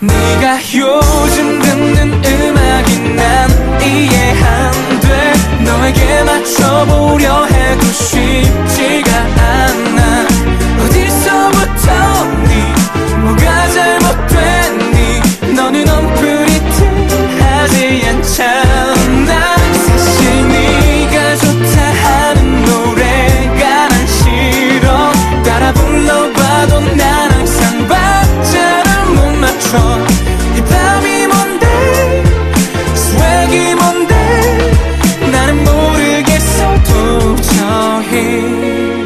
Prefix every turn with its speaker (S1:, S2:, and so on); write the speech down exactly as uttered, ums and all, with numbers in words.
S1: 네가 요즘 듣는 음악이 난 이해 안 돼. 너에게 맞춰보려 해도 쉽지가 않아. 어디서부터니 뭐가 잘못됐니. 너는 언프리티하지 않잖아. 사실 네가 좋다 하는 노래가 난 싫어. 따라 불러봐도 난 항상 박자를 못 맞춰.